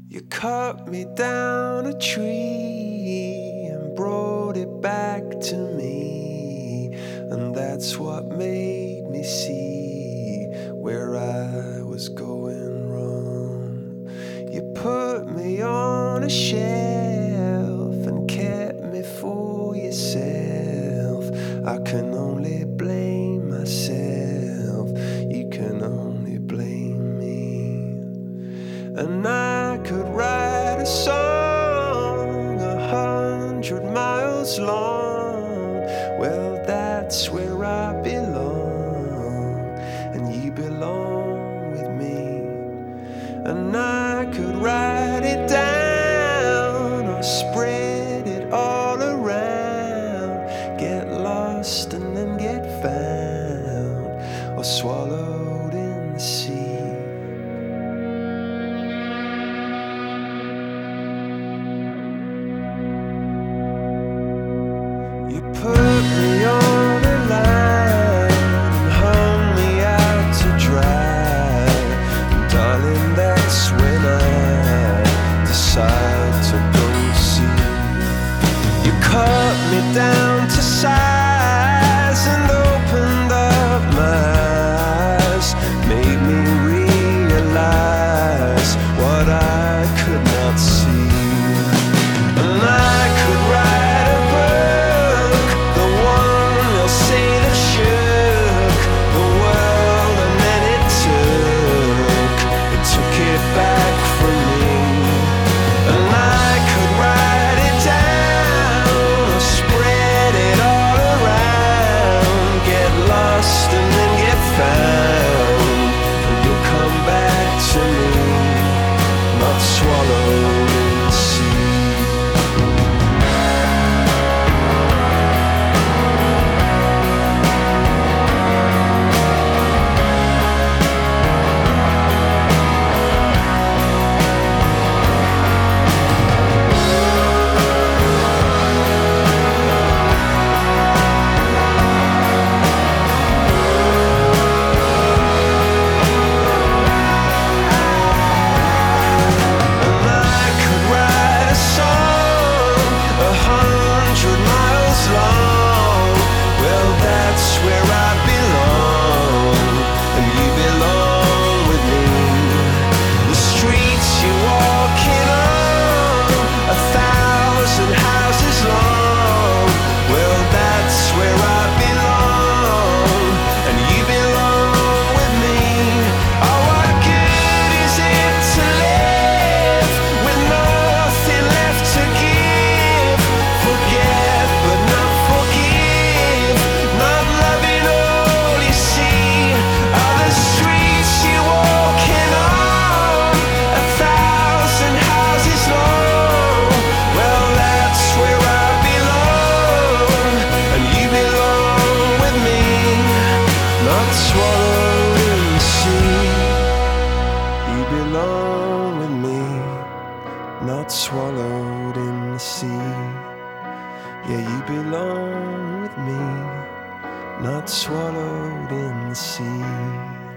You cut me down a tree and brought it back to me, and that's what made me see where I was going wrong. You put me on a shelf and kept me for yourself. I can only blame myself, you can only blame me. And I could write a song 100 miles long. Well, that's where I belong, and you belong with me. And I could write it down or spread it all around, get lost and then get found, or swallowed in the sea. You put me on a line and hung me out to dry, and darling, that's when I decide to go see. You cut me down to size and opened up my eyes, made me realize what I could not see. And I could write a book, the one they'll say that shook the world, and then it took it back from me. And I could write it down or spread it all around, get lost and then get found, and you'll come back to me, not swallowed in the sea. Swallowed in the sea, you belong with me, not swallowed in the sea. Yeah, you belong with me, not swallowed in the sea.